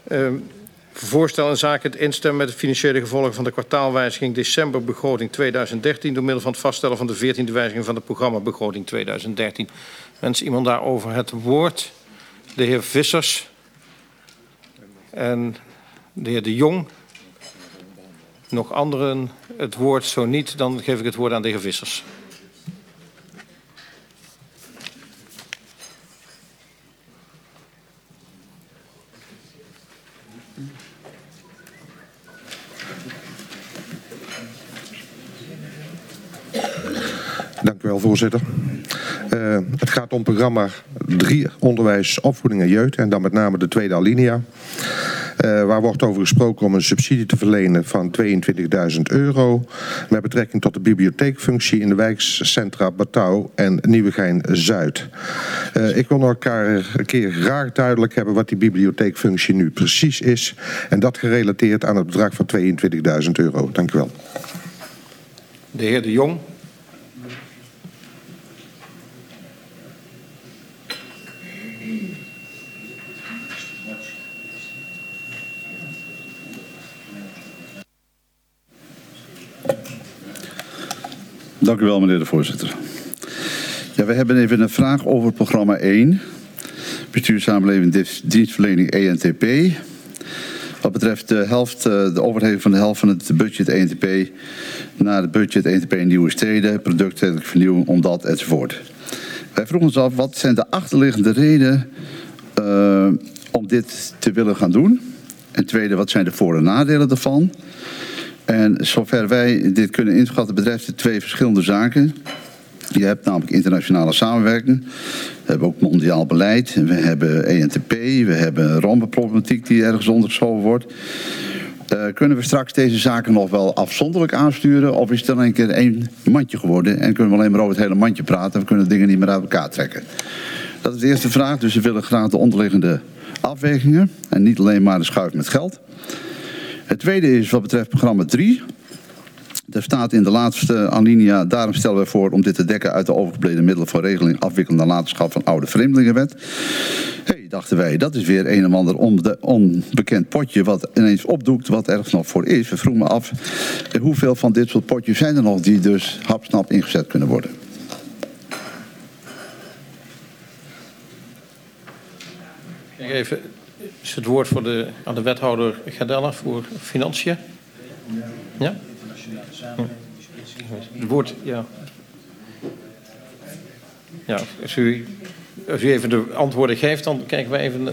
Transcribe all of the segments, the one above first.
Voorstel in zaken het instemmen met de financiële gevolgen van de kwartaalwijziging decemberbegroting 2013... door middel van het vaststellen van de 14e wijziging van de programmabegroting 2013. Wens iemand daarover het woord? De heer Vissers en de heer De Jong. Nog anderen het woord? Zo niet, dan geef ik het woord aan de heer Vissers. Dank u wel, voorzitter. Het gaat om programma 3, onderwijs, opvoeding en jeugd. En dan met name de tweede alinea. Waar wordt over gesproken om een subsidie te verlenen van €22.000... met betrekking tot de bibliotheekfunctie in de wijkcentra Batouw en Nieuwegein-Zuid. Ik wil nog elkaar een keer graag duidelijk hebben wat die bibliotheekfunctie nu precies is. En dat gerelateerd aan het bedrag van €22.000. Dank u wel. De heer De Jong. Dank u wel, meneer de voorzitter. Ja, we hebben even een vraag over programma 1. Bestuur Samenleving Dienstverlening ENTP. Wat betreft de overheving van de helft van het budget ENTP naar het budget ENTP Nieuwe Steden, productstedelijke vernieuwing, omdat enzovoort. Wij vroegen ons af, wat zijn de achterliggende redenen om dit te willen gaan doen? En tweede, wat zijn de voor- en nadelen daarvan? En zover wij dit kunnen inschatten betreft het twee verschillende zaken. Je hebt namelijk internationale samenwerking. We hebben ook mondiaal beleid. We hebben ENTP. We hebben Roma-problematiek die ergens ondergeschoven wordt. Kunnen we straks deze zaken nog wel afzonderlijk aansturen? Of is het dan een keer één mandje geworden? En kunnen we alleen maar over het hele mandje praten? We kunnen dingen niet meer uit elkaar trekken. Dat is de eerste vraag. Dus we willen graag de onderliggende afwegingen. En niet alleen maar de schuif met geld. Het tweede is wat betreft programma 3. Er staat in de laatste alinea, daarom stellen we voor om dit te dekken uit de overgebleven middelen voor regeling afwikkeling nalatenschap van oude vreemdelingenwet. Dachten wij, dat is weer een of ander onbekend potje wat ineens opdoekt wat ergens nog voor is. We vroegen me af, hoeveel van dit soort potjes zijn er nog die dus hapsnap ingezet kunnen worden? Even is het woord voor aan de wethouder Gardella voor financiën. Ja? Het woord, ja. Ja, als u even de antwoorden geeft, dan kijken we even.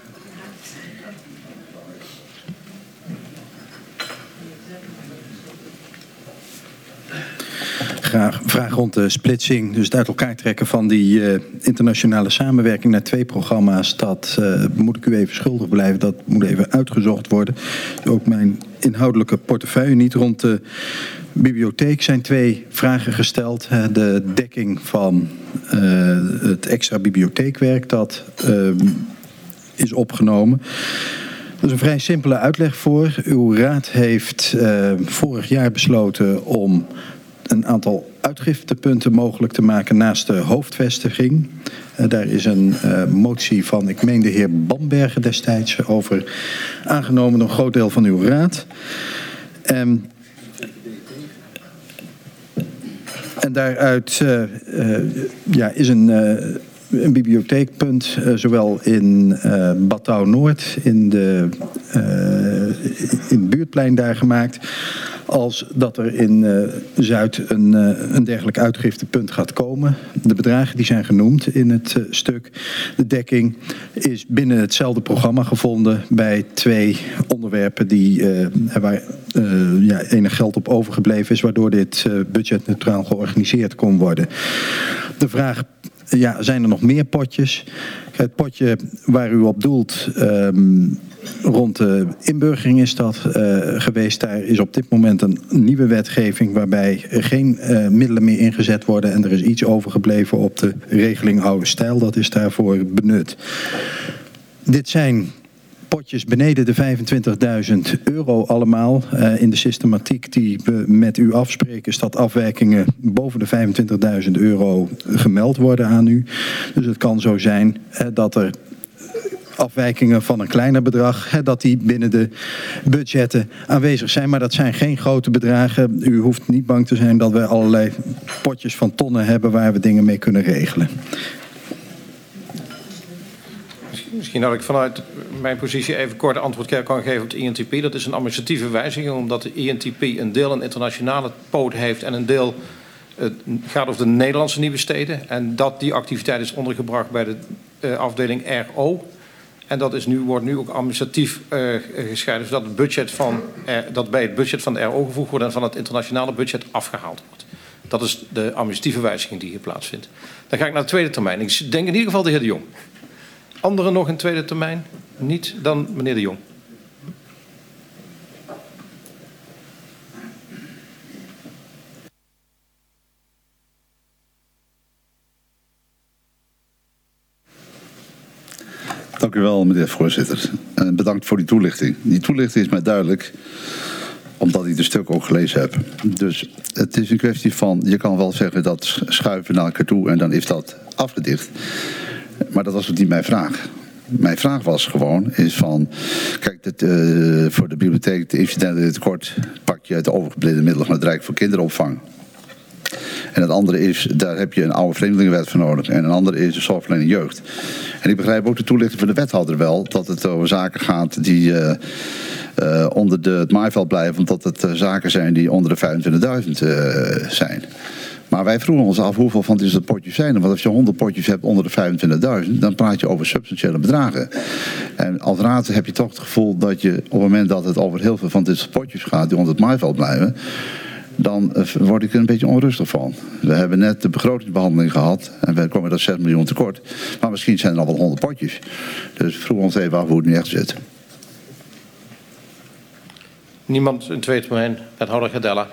Graag vraag rond de splitsing, dus het uit elkaar trekken van die internationale samenwerking naar 2 programma's. Dat moet ik u even schuldig blijven, dat moet even uitgezocht worden. Ook mijn inhoudelijke portefeuille niet. Rond de bibliotheek zijn 2 vragen gesteld. De dekking van het extra bibliotheekwerk, dat is opgenomen. Er is een vrij simpele uitleg voor. Uw raad heeft vorig jaar besloten om een aantal uitgiftepunten mogelijk te maken naast de hoofdvestiging. Daar is een motie van, ik meen de heer Bambergen destijds, over aangenomen door een groot deel van uw raad. En daaruit is een bibliotheekpunt, zowel in Batouw Noord, in het buurtplein daar gemaakt, als dat er in Zuid een dergelijk uitgiftepunt gaat komen. De bedragen die zijn genoemd in het stuk. De dekking is binnen hetzelfde programma gevonden bij 2 onderwerpen waar enig geld op overgebleven is, waardoor dit budgetneutraal georganiseerd kon worden. De vraag, zijn er nog meer potjes? Het potje waar u op doelt, rond de inburgering is dat geweest. Daar is op dit moment een nieuwe wetgeving waarbij er geen middelen meer ingezet worden en er is iets overgebleven op de regeling oude stijl. Dat is daarvoor benut. Dit zijn potjes beneden de €25.000 allemaal. In de systematiek die we met u afspreken, is dat afwijkingen boven de €25.000 gemeld worden aan u. Dus het kan zo zijn dat er afwijkingen van een kleiner bedrag, dat die binnen de budgetten aanwezig zijn. Maar dat zijn geen grote bedragen. U hoeft niet bang te zijn dat we allerlei potjes van tonnen hebben waar we dingen mee kunnen regelen. Misschien dat ik vanuit mijn positie even kort antwoord kan geven op de INTP. Dat is een administratieve wijziging, omdat de INTP een deel een internationale poot heeft en een deel gaat over de Nederlandse nieuwe steden. En dat die activiteit is ondergebracht bij de afdeling RO. En dat is wordt nu ook administratief gescheiden, zodat het budget dat bij het budget van de RO gevoegd wordt en van het internationale budget afgehaald wordt. Dat is de administratieve wijziging die hier plaatsvindt. Dan ga ik naar de tweede termijn. Ik denk in ieder geval de heer De Jong. Anderen nog in tweede termijn? Niet? Dan meneer De Jong. Dank u wel, meneer voorzitter. En bedankt voor die toelichting. Die toelichting is mij duidelijk, omdat ik de stuk ook gelezen heb. Dus het is een kwestie van, je kan wel zeggen dat schuiven naar elkaar toe en dan is dat afgedicht. Maar dat was ook niet mijn vraag. Mijn vraag was gewoon, kijk, voor de bibliotheek, de incidentele tekort, pak je uit de overgebleven middelen van het Rijk voor kinderopvang. En het andere is, daar heb je een oude vreemdelingenwet voor nodig. En een andere is de zorgverlening jeugd. En ik begrijp ook de toelichting van de wethouder wel, dat het over zaken gaat die onder het maaiveld blijven, omdat het zaken zijn die onder de 25.000 zijn. Maar wij vroegen ons af hoeveel van deze potjes zijn er. Want als je 100 potjes hebt onder de 25.000, dan praat je over substantiële bedragen. En als raad heb je toch het gevoel dat je op het moment dat het over heel veel van deze potjes gaat die onder het maaiveld blijven, dan word ik er een beetje onrustig van. We hebben net de begrotingsbehandeling gehad en we komen dat 6 miljoen tekort. Maar misschien zijn er al wel 100 potjes. Dus we vroegen ons even af hoe het nu echt zit. Niemand in tweede termijn. Wethouder Gedella.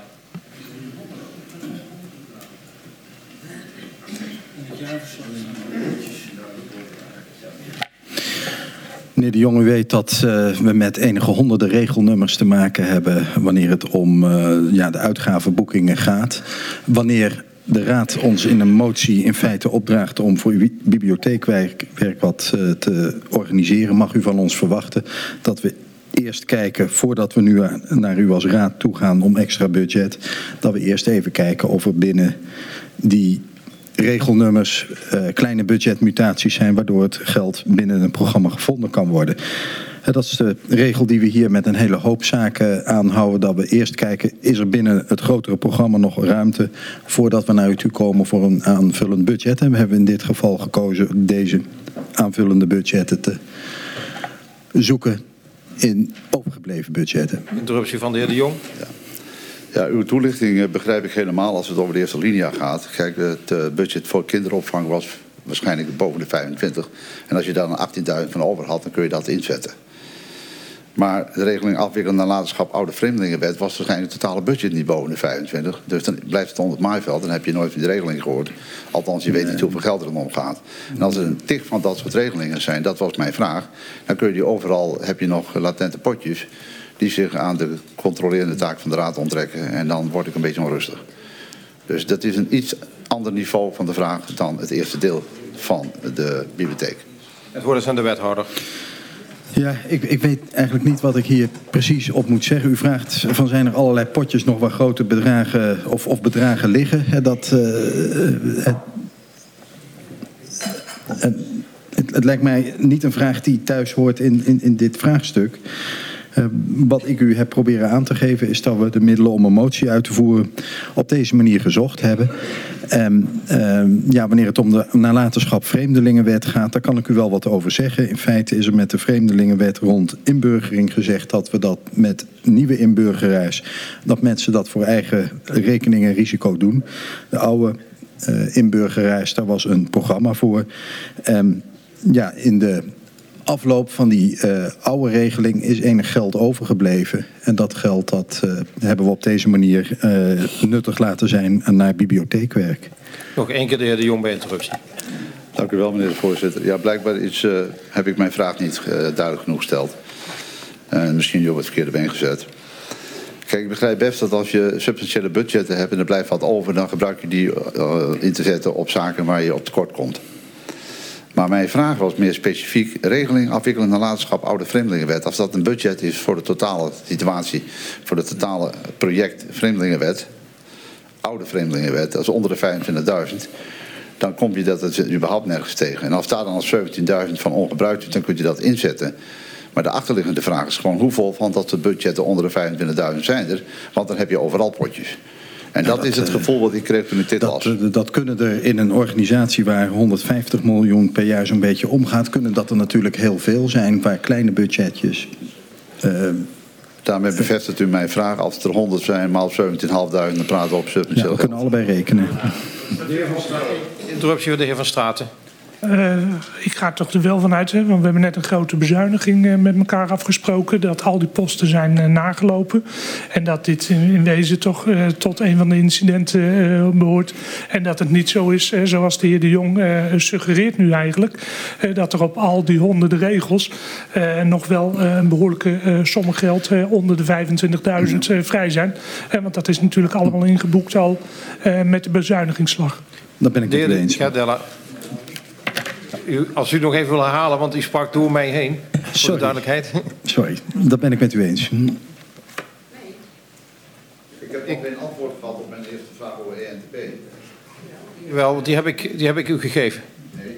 Meneer De Jong, u weet dat we met enige honderden regelnummers te maken hebben wanneer het om de uitgavenboekingen gaat. Wanneer de Raad ons in een motie in feite opdraagt om voor uw bibliotheekwerk wat te organiseren, mag u van ons verwachten dat we eerst kijken, voordat we nu naar u als Raad toe gaan om extra budget, dat we eerst even kijken of er binnen die regelnummers kleine budgetmutaties zijn, waardoor het geld binnen een programma gevonden kan worden. Dat is de regel die we hier met een hele hoop zaken aanhouden, dat we eerst kijken, is er binnen het grotere programma nog ruimte voordat we naar u toe komen voor een aanvullend budget. En we hebben in dit geval gekozen deze aanvullende budgetten te zoeken in overgebleven budgetten. Interruptie van de heer De Jong. Ja, uw toelichting begrijp ik helemaal als het over de eerste linia gaat. Kijk, het budget voor kinderopvang was waarschijnlijk boven de 25. En als je daar een 18.000 van over had, dan kun je dat inzetten. Maar de regeling afwikkeling nalatenschap oude vreemdelingenwet was waarschijnlijk het totale budget niet boven de 25. Dus dan blijft het onder het maaiveld. Dan heb je nooit van die regeling gehoord. Althans, je weet niet hoeveel geld er om gaat. En als er een tig van dat soort regelingen zijn, dat was mijn vraag. Dan kun je die overal, heb je nog latente potjes die zich aan de controlerende taak van de Raad onttrekken. En dan word ik een beetje onrustig. Dus dat is een iets ander niveau van de vraag dan het eerste deel van de bibliotheek. Het woord is aan de wethouder. Ja, ik weet eigenlijk niet wat ik hier precies op moet zeggen. U vraagt van zijn er allerlei potjes nog waar grote bedragen of bedragen liggen. Het lijkt mij niet een vraag die thuis hoort in dit vraagstuk. Wat ik u heb proberen aan te geven is dat we de middelen om een motie uit te voeren op deze manier gezocht hebben. Wanneer het om de nalatenschap vreemdelingenwet gaat, daar kan ik u wel wat over zeggen. In feite is er met de vreemdelingenwet rond inburgering gezegd dat we dat met nieuwe inburgeraars, dat mensen dat voor eigen rekening en risico doen. De oude inburgeraars, daar was een programma voor. In de afloop van die oude regeling is enig geld overgebleven. En dat geld hebben we op deze manier nuttig laten zijn naar bibliotheekwerk. Nog één keer de heer De Jong bij interruptie. Dank u wel, meneer de voorzitter. Ja, blijkbaar heb ik mijn vraag niet duidelijk genoeg gesteld. Misschien op het verkeerde been gezet. Kijk, ik begrijp best dat als je substantiële budgetten hebt en er blijft wat over, dan gebruik je die in te zetten op zaken waar je op tekort komt. Maar mijn vraag was meer specifiek regeling, afwikkeling en nalatenschap oude vreemdelingenwet. Of dat een budget is voor de totale situatie, voor het totale project vreemdelingenwet, oude vreemdelingenwet, dat is onder de 25.000. Dan kom je dat het überhaupt nergens tegen. En als daar dan al 17.000 van ongebruikt is, dan kun je dat inzetten. Maar de achterliggende vraag is gewoon hoeveel van dat de budgetten onder de 25.000 zijn er. Want dan heb je overal potjes. En dat is het gevoel wat ik kreeg toen ik dit las. Dat kunnen er in een organisatie waar 150 miljoen per jaar zo'n beetje omgaat, kunnen dat er natuurlijk heel veel zijn, waar kleine budgetjes. Daarmee bevestigt u mijn vraag. Als het er 100 zijn, maal 17.500, dan praten we op substantieel. Ja, we kunnen allebei rekenen. De heer Van Straten. Interruptie van de heer Van Straten. Ik ga toch er wel vanuit, want we hebben net een grote bezuiniging met elkaar afgesproken. Dat al die posten zijn nagelopen. En dat dit in wezen toch tot een van de incidenten behoort. En dat het niet zo is, zoals de heer De Jong suggereert nu eigenlijk. Dat er op al die honderden regels nog wel een behoorlijke somme geld onder de 25.000 vrij zijn. Want dat is natuurlijk allemaal ingeboekt al met de bezuinigingsslag. Dat ben ik het mee eens. Ja, Della. Als u nog even wil herhalen, want u sprak door mij heen. Voor de duidelijkheid. Sorry, dat ben ik met u eens. Ik heb nog geen antwoord gehad op mijn eerste vraag over ENTP. Wel, die heb ik u gegeven. Nee,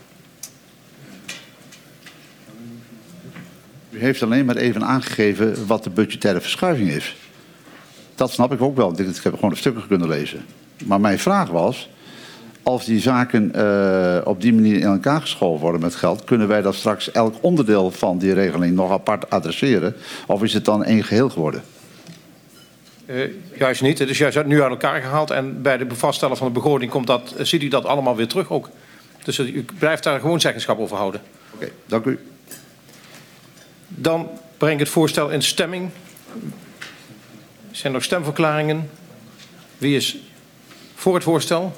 u heeft alleen maar even aangegeven wat de budgettaire verschuiving is. Dat snap ik ook wel, want ik heb gewoon de stukken kunnen lezen. Maar mijn vraag was, als die zaken op die manier in elkaar geschoven worden met geld, kunnen wij dat straks elk onderdeel van die regeling nog apart adresseren? Of is het dan één geheel geworden? Juist niet. Het is juist nu uit elkaar gehaald en bij de vaststellen van de begroting ziet u dat allemaal weer terug ook. Dus u blijft daar gewoon zeggenschap over houden. Oké, dank u. Dan breng ik het voorstel in stemming. Zijn er stemverklaringen? Wie is voor het voorstel?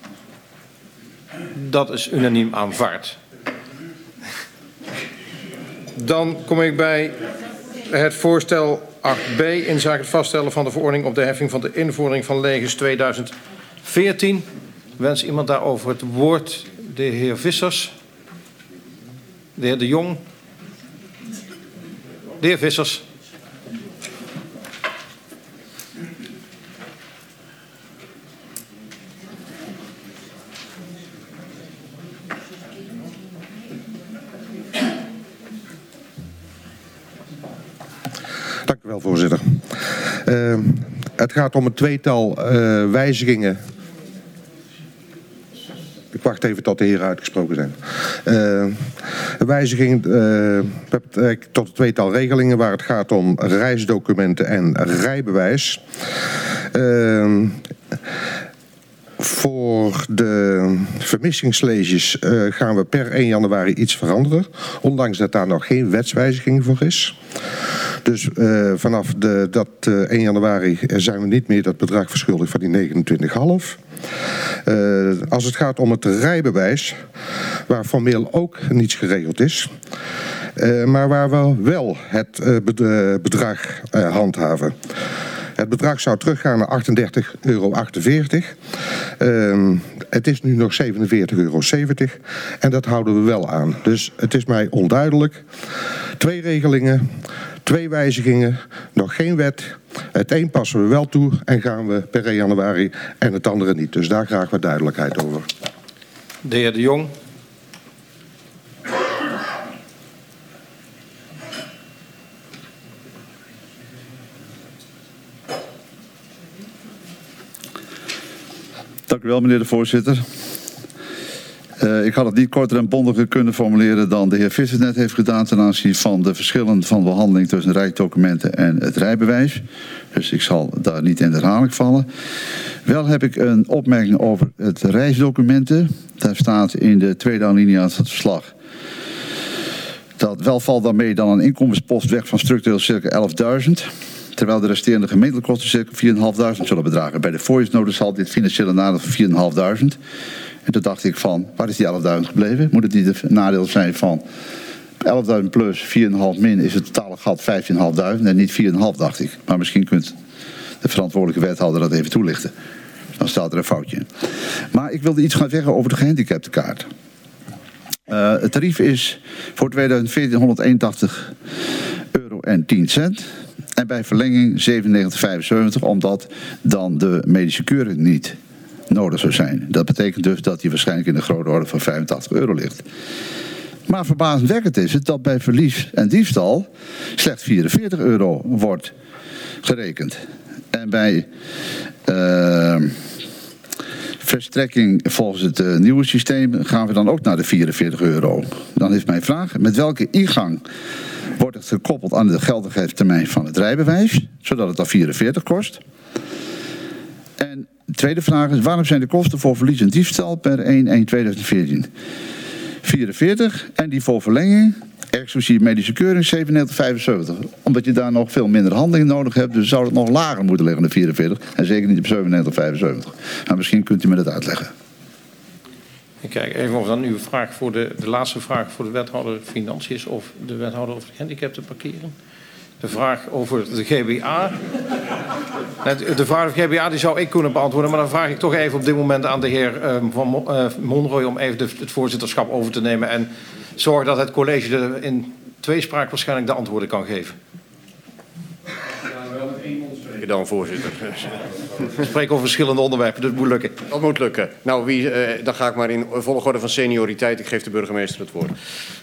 Dat is unaniem aanvaard. Dan kom ik bij het voorstel 8b in zaken het vaststellen van de verordening op de heffing van de invordering van legers 2014. Wens iemand daarover het woord? De heer Vissers. De heer De Jong. De heer Vissers. Dank u wel, voorzitter. Het gaat om een tweetal wijzigingen. Ik wacht even tot de heren uitgesproken zijn. Wijzigingen tot een tweetal regelingen waar het gaat om reisdocumenten en rijbewijs. Voor de vermissingsleges gaan we per 1 januari iets veranderen. Ondanks dat daar nog geen wetswijziging voor is. Dus vanaf 1 januari zijn we niet meer dat bedrag verschuldigd van die 29,5. Als het gaat om het rijbewijs, waar formeel ook niets geregeld is, maar waar we wel het bedrag handhaven. Het bedrag zou teruggaan naar €38,48. Het is nu nog €47,70 en dat houden we wel aan. Dus het is mij onduidelijk. 2 regelingen, 2 wijzigingen, nog geen wet. Het een passen we wel toe en gaan we per 1 januari en het andere niet. Dus daar graag wat duidelijkheid over. De heer De Jong. Dank u wel, meneer de voorzitter. Ik had het niet korter en bondiger kunnen formuleren dan de heer Visser net heeft gedaan ten aanzien van de verschillen van behandeling tussen rijksdocumenten en het rijbewijs. Dus ik zal daar niet in de herhaling vallen. Wel heb ik een opmerking over het reisdocumenten. Daar staat in de tweede alinea van het verslag dat wel valt daarmee dan een inkomenspost weg van structureel circa 11.000. Terwijl de resterende gemeentelijke kosten circa 4.500 zullen bedragen. Bij de voice-notice zal dit financiële nadeel van 4.500. En toen dacht ik van, waar is die 11.000 gebleven? Moet het niet het nadeel zijn van 11.000 plus 4,5 min is het totale gat 15.500 en niet 4,5 dacht ik. Maar misschien kunt de verantwoordelijke wethouder dat even toelichten. Dan staat er een foutje in. Maar ik wilde iets gaan zeggen over de gehandicaptenkaart. Het tarief is voor 2014 €181,10 en bij verlenging €97,75, omdat dan de medische keuring niet nodig zou zijn. Dat betekent dus dat die waarschijnlijk in de grote orde van €85 ligt. Maar verbazingwekkend is het dat bij verlies en diefstal slechts €44 wordt gerekend. En bij verstrekking volgens het nieuwe systeem gaan we dan ook naar de €44. Dan is mijn vraag, met welke ingang wordt het gekoppeld aan de geldigheidstermijn van het rijbewijs, zodat het dan €44 kost? En de tweede vraag is, waarom zijn de kosten voor verlies en diefstal per 1/1/2014 €44 en die voor verlenging, exclusief medische keuring, €97,75? Omdat je daar nog veel minder handelingen nodig hebt, dus zou het nog lager moeten liggen dan €44 en zeker niet op €97,75. Maar misschien kunt u me dat uitleggen. Ik kijk even of dan uw vraag voor de laatste vraag voor de wethouder Financiën is of de wethouder over de gehandicapten parkeren. De vraag over de GBA. De vraag over de GBA die zou ik kunnen beantwoorden, maar dan vraag ik toch even op dit moment aan de heer Van Monrooy om even het voorzitterschap over te nemen en zorgen dat het college in tweespraak waarschijnlijk de antwoorden kan geven. Ja, wel met één mondspreker dan, voorzitter. We spreken over verschillende onderwerpen, dus het moet lukken. Dat moet lukken. Nou, dan ga ik maar in volgorde van senioriteit. Ik geef de burgemeester het woord.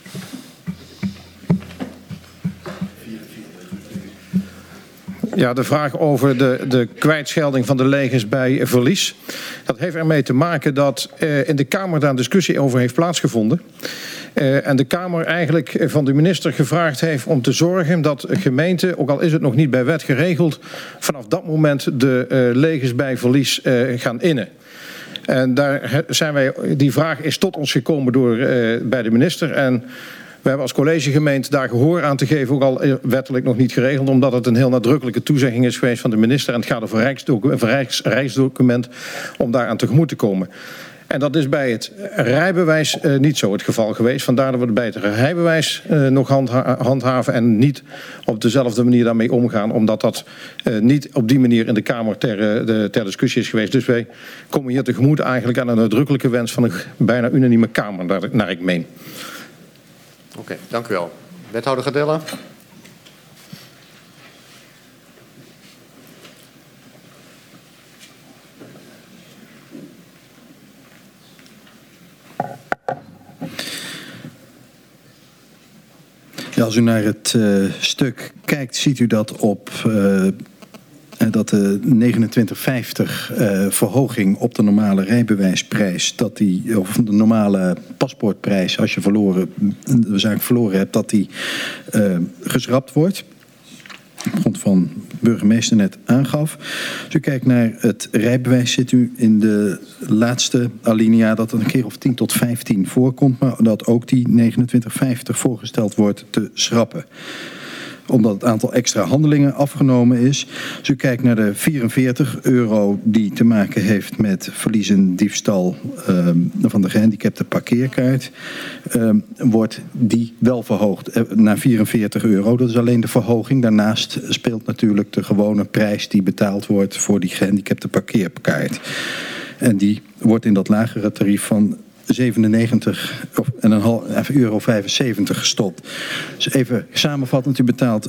Ja, de vraag over de kwijtschelding van de legers bij verlies. Dat heeft ermee te maken dat in de Kamer daar een discussie over heeft plaatsgevonden. En de Kamer eigenlijk van de minister gevraagd heeft om te zorgen dat gemeenten, ook al is het nog niet bij wet geregeld, vanaf dat moment de legers bij verlies gaan innen. En daar zijn die vraag is tot ons gekomen bij de minister. En we hebben als collegegemeente daar gehoor aan te geven, ook al wettelijk nog niet geregeld, omdat het een heel nadrukkelijke toezegging is geweest van de minister. En het gaat over een reisdocument om daaraan tegemoet te komen. En dat is bij het rijbewijs niet zo het geval geweest. Vandaar dat we bij het rijbewijs nog handhaven en niet op dezelfde manier daarmee omgaan. Omdat dat niet op die manier in de Kamer ter discussie is geweest. Dus wij komen hier tegemoet eigenlijk aan een nadrukkelijke wens van een bijna unanieme Kamer, naar ik meen. Oké, dank u wel. Wethouder Gadella. Ja, als u naar het stuk kijkt, ziet u dat dat de 29,50 verhoging op de normale rijbewijsprijs, of de normale paspoortprijs, als je de zaak verloren hebt, dat die geschrapt wordt. Op grond van de burgemeester net aangaf. Als u kijkt naar het rijbewijs, zit u in de laatste alinea dat het een keer of 10 tot 15 voorkomt, maar dat ook die 29,50 voorgesteld wordt te schrappen. Omdat het aantal extra handelingen afgenomen is. Als u kijkt naar de €44 die te maken heeft met verlies en diefstal van de gehandicapte parkeerkaart, wordt die wel verhoogd naar €44. Dat is alleen de verhoging. Daarnaast speelt natuurlijk de gewone prijs die betaald wordt voor die gehandicapte parkeerkaart. En die wordt in dat lagere tarief van €97,75 gestopt. Dus even samenvattend, u betaalt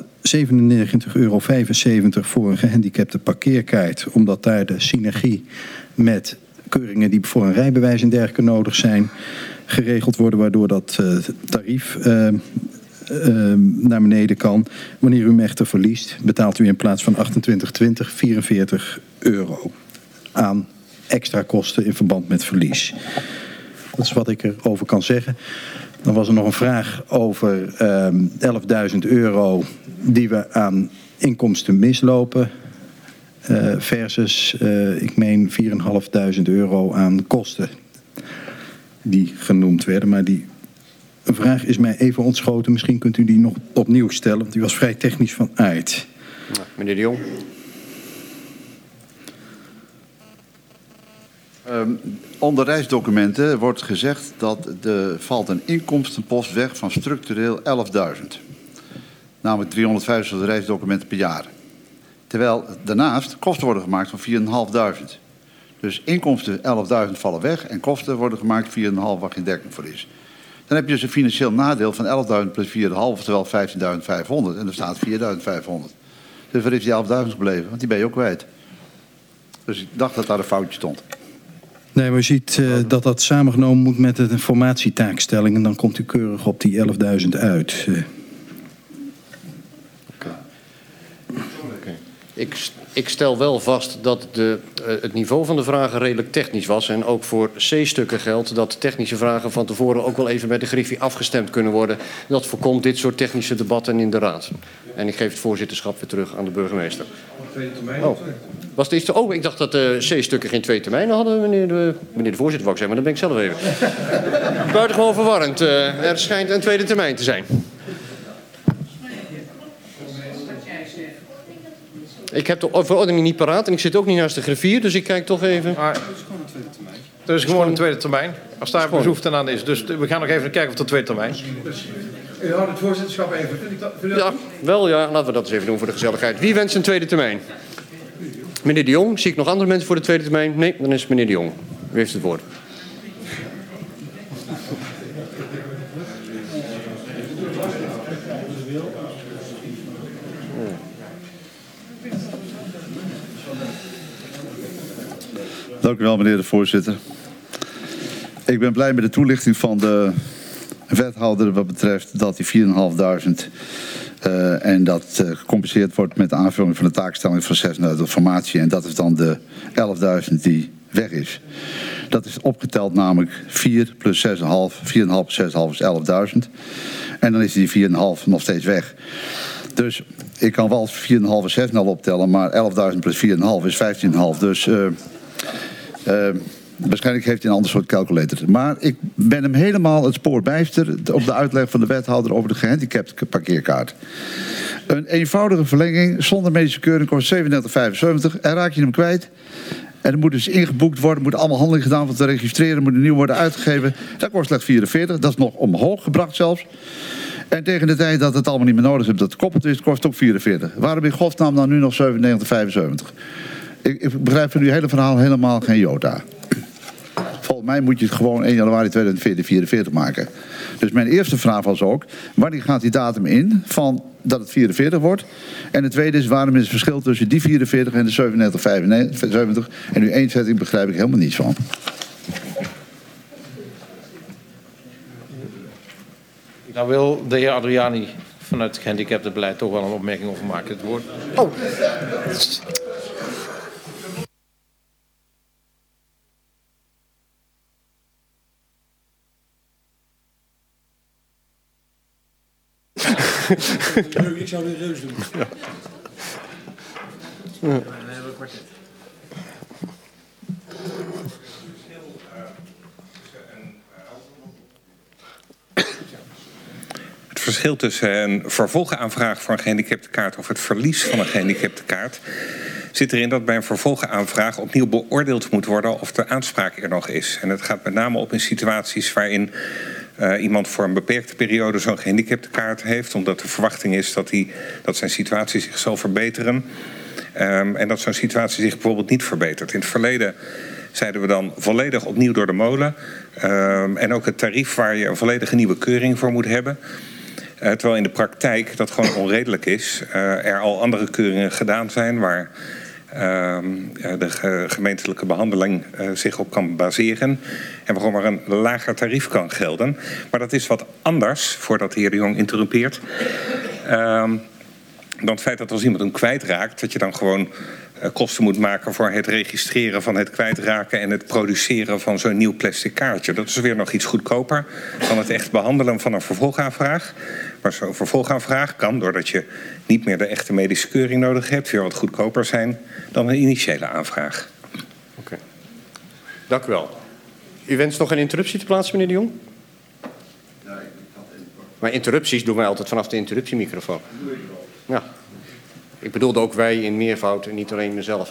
€97,75 voor een gehandicapte parkeerkaart, omdat daar de synergie met keuringen die voor een rijbewijs en dergelijke nodig zijn geregeld worden, waardoor dat tarief naar beneden kan. Wanneer u hem echter verliest, betaalt u in plaats van €28,20 €44 aan extra kosten in verband met verlies. Dat is wat ik erover kan zeggen. Dan was er nog een vraag over €11.000 die we aan inkomsten mislopen. Versus, ik meen, €4.500 aan kosten die genoemd werden. Maar die vraag is mij even ontschoten. Misschien kunt u die nog opnieuw stellen, want die was vrij technisch van aard. Meneer de Jong. Onder reisdocumenten wordt gezegd dat er valt een inkomstenpost weg van structureel 11.000. Namelijk 350 reisdocumenten per jaar. Terwijl daarnaast kosten worden gemaakt van 4.500. Dus inkomsten 11.000 vallen weg en kosten worden gemaakt 4.500 waar geen dekking voor is. Dan heb je dus een financieel nadeel van 11.000 plus 4,5, oftewel 15.500. En er staat 4.500. Dus waar is die 11.000 gebleven? Want die ben je ook kwijt. Dus ik dacht dat daar een foutje stond. Nee, maar u ziet dat dat samengenomen moet met de formatietaakstelling. En dan komt u keurig op die 11.000 uit. Ik stel wel vast dat het niveau van de vragen redelijk technisch was. En ook voor C-stukken geldt dat technische vragen van tevoren ook wel even bij de Griffie afgestemd kunnen worden. Dat voorkomt dit soort technische debatten in de Raad. En ik geef het voorzitterschap weer terug aan de burgemeester. Oh, was het iets ik dacht dat de C-stukken geen 2 termijnen hadden, meneer de voorzitter, wou ik zeggen, maar dan ben ik zelf even. Buitengewoon verwarrend. Er schijnt een tweede termijn te zijn. Ik heb de verordening niet paraat en ik zit ook niet naast de griffier, dus ik kijk toch even. Maar, er is gewoon een tweede termijn, als daar behoefte aan is. Dus we gaan nog even kijken of er tweede termijn is. U houdt het voorzitterschap even. Ja, wel ja, laten we dat eens even doen voor de gezelligheid. Wie wenst een tweede termijn? Meneer de Jong, zie ik nog andere mensen voor de tweede termijn? Nee, dan is het meneer de Jong. U heeft het woord. Dank u wel, meneer de voorzitter. Ik ben blij met de toelichting van de wethouder wat betreft dat die 4.500 en dat gecompenseerd wordt met de aanvulling van de taakstelling van 6.000 formatie. En dat is dan de 11.000 die weg is. Dat is opgeteld namelijk 4 plus 6,5. 4,5 plus 6,5 is 11.000. En dan is die 4,5 nog steeds weg. Dus ik kan wel 4,5 en 6,5 optellen, maar 11.000 plus 4,5 is 15,5. Dus waarschijnlijk heeft hij een ander soort calculator. Maar ik ben hem helemaal het spoor bijster op de uitleg van de wethouder over de gehandicapte parkeerkaart. Een eenvoudige verlenging zonder medische keuring kost 37,75 en raak je hem kwijt. En er moet dus ingeboekt worden, moet allemaal handeling gedaan worden te registreren, moet nieuw worden uitgegeven. Dat kost slechts 44, dat is nog omhoog gebracht zelfs. En tegen de tijd dat het allemaal niet meer nodig is, dat het gekoppeld is, kost het ook 44. Waarom in godsnaam dan nu nog 97,75? Ik begrijp van uw hele verhaal helemaal geen jota. Volgens mij moet je het gewoon 1 januari 2044 maken. Dus mijn eerste vraag was ook, wanneer gaat die datum in van dat het 44 wordt? En de tweede is, waarom is het verschil tussen die 44 en de 37,75? En uw eenzetting begrijp ik helemaal niets van. Daar wil de heer Adriani vanuit het gehandicaptenbeleid toch wel een opmerking over maken. Het woord. Oh. Ik zou weer reus doen. Ja. Het verschil tussen een vervolgaanvraag voor een gehandicaptenkaart of het verlies van een gehandicaptenkaart zit erin dat bij een vervolgaanvraag opnieuw beoordeeld moet worden of de aanspraak er nog is. En het gaat met name op in situaties waarin iemand voor een beperkte periode zo'n gehandicaptenkaart heeft, omdat de verwachting is dat zijn situatie zich zal verbeteren. En dat zo'n situatie zich bijvoorbeeld niet verbetert. In het verleden zeiden we dan volledig opnieuw door de molen. En ook het tarief waar je een volledige nieuwe keuring voor moet hebben. Terwijl in de praktijk dat gewoon onredelijk is. Er al andere keuringen gedaan zijn waar de gemeentelijke behandeling zich op kan baseren. En waarom er een lager tarief kan gelden. Maar dat is wat anders, voordat de heer de Jong interrumpeert. Dan het feit dat als iemand hem kwijtraakt, dat je dan gewoon kosten moet maken voor het registreren van het kwijtraken en het produceren van zo'n nieuw plastic kaartje. Dat is weer nog iets goedkoper dan het echt behandelen van een vervolgaanvraag. Maar zo'n vervolgaanvraag kan, doordat je niet meer de echte medische keuring nodig hebt, weer wat goedkoper zijn dan een initiële aanvraag. Oké. Dank u wel. U wenst nog een interruptie te plaatsen, meneer de Jong? Maar interrupties doen wij altijd vanaf de interruptiemicrofoon. Ja. Ik bedoelde ook wij in meervoud en niet alleen mezelf.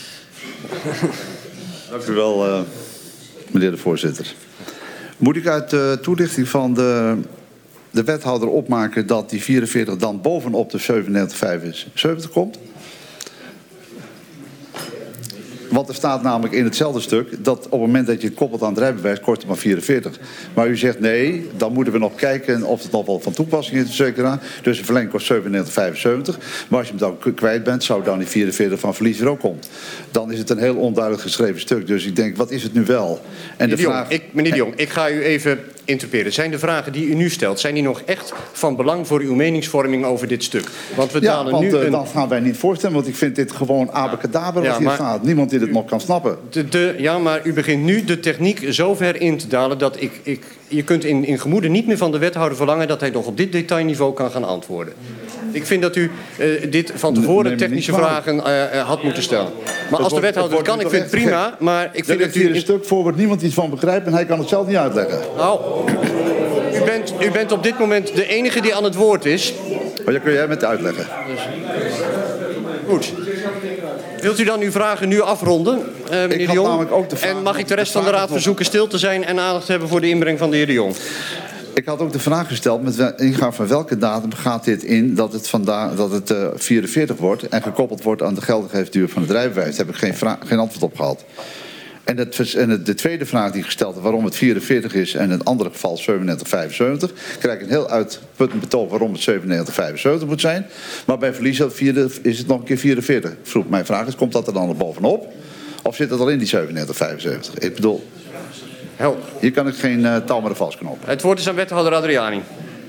Dank u wel, meneer de voorzitter. Moet ik uit de toelichting van de wethouder opmaken dat die 44 dan bovenop de 37,75 komt? Want er staat namelijk in hetzelfde stuk dat op het moment dat je het koppelt aan het rijbewijs kost het maar 44. Maar u zegt nee, dan moeten we nog kijken of het nog wel van toepassing is. Zeker. Dus de verlenging kost 97,75. Maar als je hem dan kwijt bent, zou dan die 44 van verlies er ook komt. Dan is het een heel onduidelijk geschreven stuk. Dus ik denk, wat is het nu wel? En de vraag... Meneer de Jong, ik ga u even interpreteren. Zijn de vragen die u nu stelt, zijn die nog echt van belang voor uw meningsvorming over dit stuk? Want we dalen nu dan gaan wij niet voorstemmen, want ik vind dit gewoon abacadabra wat hier staat. Niemand die dit nog kan snappen. Ja, maar u begint nu de techniek zo ver in te dalen dat je kunt in gemoede niet meer van de wethouder verlangen dat hij nog op dit detailniveau kan gaan antwoorden. Ik vind dat u dit van tevoren technische vragen had moeten stellen. Maar als de wethouder het kan, ik vind het prima, maar ik vind dat u... hier een stuk voor waar niemand iets van begrijpt en hij kan het zelf niet uitleggen. Nou, u bent op dit moment de enige die aan het woord is. Maar dat kun jij met uitleggen. Goed. Wilt u dan uw vragen nu afronden, meneer de Jong? En mag ik de rest van de raad verzoeken stil te zijn en aandacht te hebben voor de inbreng van de heer de Jong? Ik had ook de vraag gesteld, met ingang van welke datum gaat dit in dat het 44 wordt en gekoppeld wordt aan de geldigheidsduur van het rijbewijs? Daar heb ik geen antwoord op gehad. En de tweede vraag die gesteld is waarom het 44 is en in het andere geval 97,75, krijg ik een heel uitputtend betoog waarom het 97,75 moet zijn. Maar bij verlies is het nog een keer 44. Mijn vraag is, komt dat er dan nog bovenop? Of zit het al in die 97,75? Ik bedoel, hier kan ik geen touw meer vastknopen. Het woord is aan wethouder Adriani.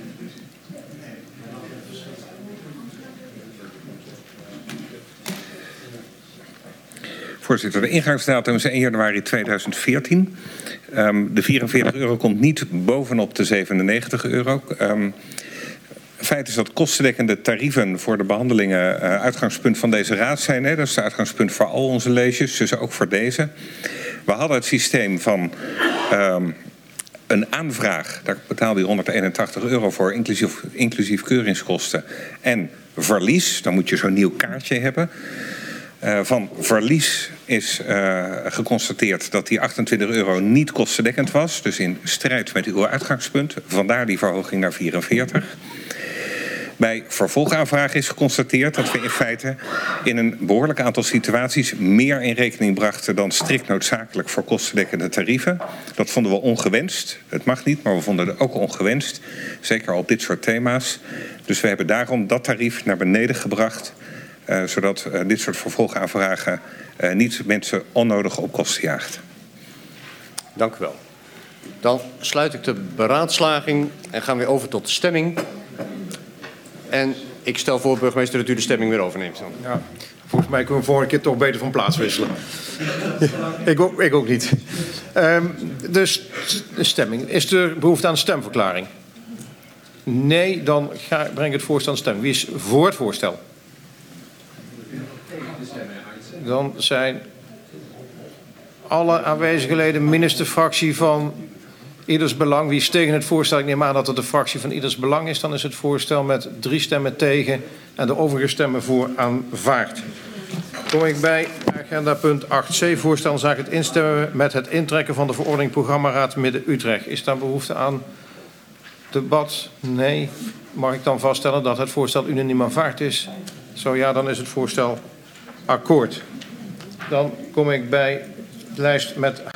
Voorzitter, de ingangsdatum is 1 januari 2014. De 44 euro komt niet bovenop de 97 euro. Feit is dat kostendekkende tarieven voor de behandelingen uitgangspunt van deze raad zijn. Hè? Dat is het uitgangspunt voor al onze leges, dus ook voor deze. We hadden het systeem van een aanvraag, daar betaalde je 181 euro voor, inclusief keuringskosten. En verlies, dan moet je zo'n nieuw kaartje hebben. Van verlies is geconstateerd dat die 28 euro niet kostendekkend was. Dus in strijd met uw uitgangspunt. Vandaar die verhoging naar 44. Bij vervolgaanvraag is geconstateerd dat we in feite in een behoorlijk aantal situaties meer in rekening brachten dan strikt noodzakelijk voor kostendekkende tarieven. Dat vonden we ongewenst. Het mag niet, maar we vonden het ook ongewenst. Zeker op dit soort thema's. Dus we hebben daarom dat tarief naar beneden gebracht. Zodat dit soort vervolgaanvragen niet mensen onnodig op kosten jaagt. Dank u wel. Dan sluit ik de beraadslaging en gaan we over tot de stemming. En ik stel voor, burgemeester, dat u de stemming weer overneemt. Ja, volgens mij kunnen we vorige keer toch beter van plaats wisselen. Ik ook niet. Dus de stemming. Is er behoefte aan een stemverklaring? Nee, dan breng ik het voorstel aan stemming. Wie is voor het voorstel? Dan zijn alle aanwezige leden minus de fractie van Ieders Belang. Wie is tegen het voorstel? Ik neem aan dat het de fractie van Ieders Belang is. Dan is het voorstel met 3 stemmen tegen en de overige stemmen voor aanvaard. Kom ik bij agenda punt 8c. Voorstel zaak het instemmen met het intrekken van de verordening Programmaraad Midden-Utrecht. Is daar behoefte aan debat? Nee. Mag ik dan vaststellen dat het voorstel unaniem aanvaard is? Zo ja, dan is het voorstel akkoord. Dan kom ik bij de lijst met